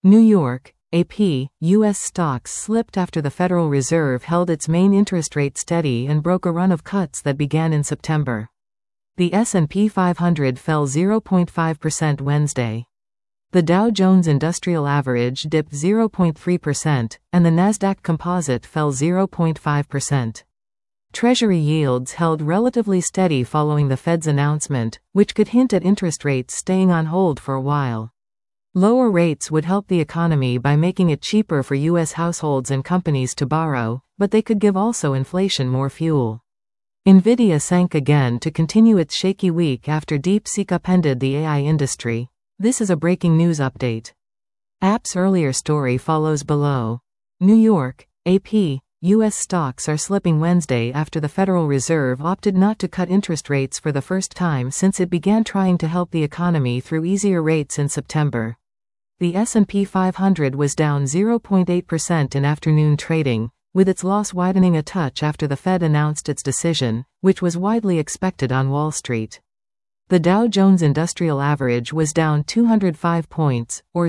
New York, AP, U.S. stocks slipped after the Federal Reserve held its main interest rate steady and broke a run of cuts that began in September. The S&P 500 fell 0.5% Wednesday. The Dow Jones Industrial Average dipped 0.3%, and the Nasdaq Composite fell 0.5%. Treasury yields held relatively steady following the Fed's announcement, which could hint at interest rates staying on hold for a while. Lower rates would help the economy by making it cheaper for U.S. households and companies to borrow, but they could give also inflation more fuel. Nvidia sank again to continue its shaky week after DeepSeek upended the AI industry. This is a breaking news update. App's earlier story follows below. New York, AP, U.S. stocks are slipping Wednesday after the Federal Reserve opted not to cut interest rates for the first time since it began trying to help the economy through easier rates in September. The S&P 500 was down 0.8% in afternoon trading, with its loss widening a touch after the Fed announced its decision, which was widely expected on Wall Street. The Dow Jones Industrial Average was down 205 points, or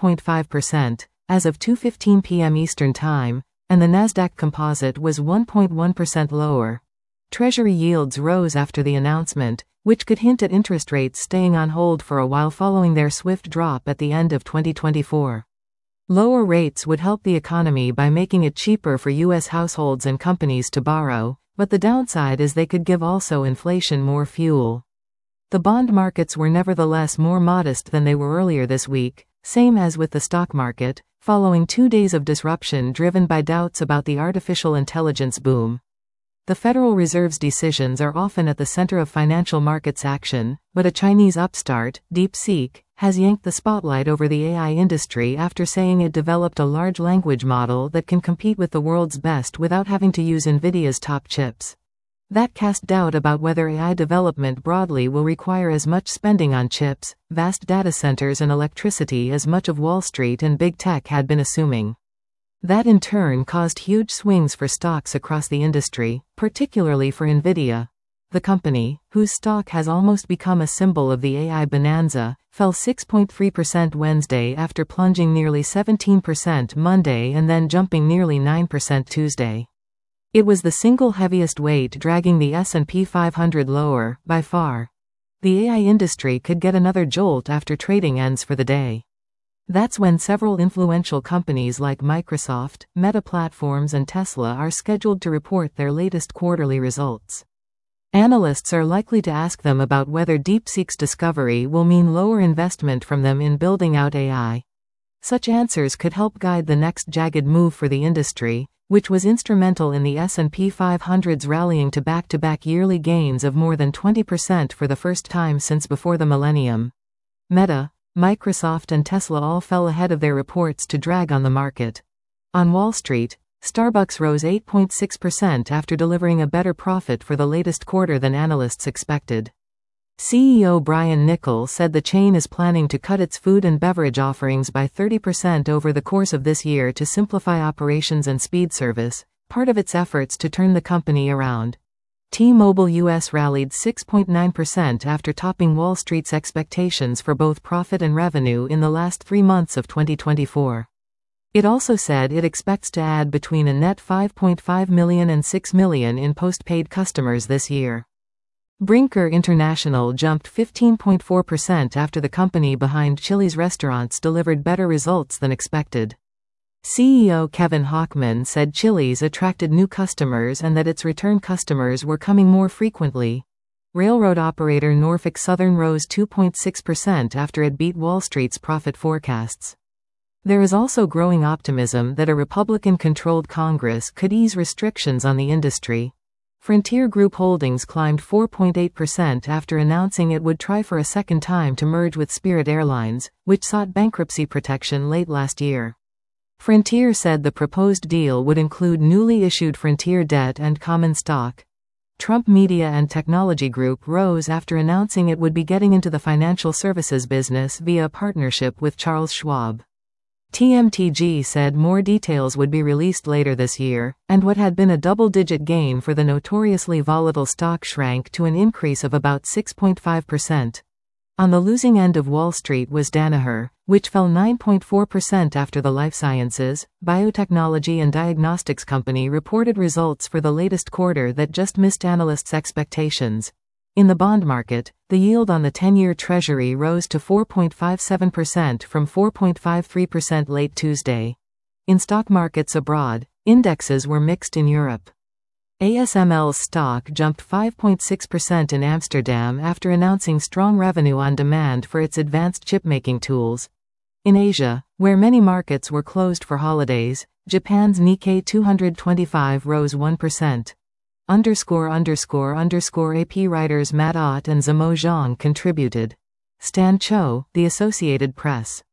0.5%, as of 2:15 p.m. Eastern Time, and the Nasdaq Composite was 1.1% lower. Treasury yields rose after the announcement, which could hint at interest rates staying on hold for a while following their swift drop at the end of 2024. Lower rates would help the economy by making it cheaper for U.S. households and companies to borrow, but the downside is they could give also inflation more fuel. The bond markets were nevertheless more modest than they were earlier this week, same as with the stock market, following 2 days of disruption driven by doubts about the artificial intelligence boom. The Federal Reserve's decisions are often at the center of financial markets action, but a Chinese upstart, DeepSeek, has yanked the spotlight over the AI industry after saying it developed a large language model that can compete with the world's best without having to use Nvidia's top chips. That cast doubt about whether AI development broadly will require as much spending on chips, vast data centers and electricity as much of Wall Street and big tech had been assuming. That in turn caused huge swings for stocks across the industry, particularly for Nvidia. The company, whose stock has almost become a symbol of the AI bonanza, fell 6.3% Wednesday after plunging nearly 17% Monday and then jumping nearly 9% Tuesday. It was the single heaviest weight dragging the S&P 500 lower, by far. The AI industry could get another jolt after trading ends for the day. That's when several influential companies like Microsoft, Meta Platforms and Tesla are scheduled to report their latest quarterly results. Analysts are likely to ask them about whether DeepSeek's discovery will mean lower investment from them in building out AI. Such answers could help guide the next jagged move for the industry, which was instrumental in the S&P 500's rallying to back-to-back yearly gains of more than 20% for the first time since before the millennium. Meta, Microsoft and Tesla all fell ahead of their reports to drag on the market. On Wall Street, Starbucks rose 8.6% after delivering a better profit for the latest quarter than analysts expected. CEO Brian Niccol said the chain is planning to cut its food and beverage offerings by 30% over the course of this year to simplify operations and speed service, part of its efforts to turn the company around. T-Mobile US rallied 6.9% after topping Wall Street's expectations for both profit and revenue in the last 3 months of 2024. It also said it expects to add between a net 5.5 million and 6 million in postpaid customers this year. Brinker International jumped 15.4% after the company behind Chili's restaurants delivered better results than expected. CEO Kevin Hochman said Chili's attracted new customers and that its return customers were coming more frequently. Railroad operator Norfolk Southern rose 2.6% after it beat Wall Street's profit forecasts. There is also growing optimism that a Republican-controlled Congress could ease restrictions on the industry. Frontier Group Holdings climbed 4.8% after announcing it would try for a second time to merge with Spirit Airlines, which sought bankruptcy protection late last year. Frontier said the proposed deal would include newly issued Frontier debt and common stock. Trump Media and Technology Group rose after announcing it would be getting into the financial services business via a partnership with Charles Schwab. TMTG said more details would be released later this year, and what had been a double-digit gain for the notoriously volatile stock shrank to an increase of about 6.5%. On the losing end of Wall Street was Danaher, which fell 9.4% after the life sciences, biotechnology and diagnostics company reported results for the latest quarter that just missed analysts' expectations. In the bond market, the yield on the 10-year Treasury rose to 4.57% from 4.53% late Tuesday. In stock markets abroad, indexes were mixed in Europe. ASML's stock jumped 5.6% in Amsterdam after announcing strong revenue on demand for its advanced chip-making tools. In Asia, where many markets were closed for holidays, Japan's Nikkei 225 rose 1%. AP writers Matt Ott and Zhamo Zhang contributed. Stan Cho, The Associated Press.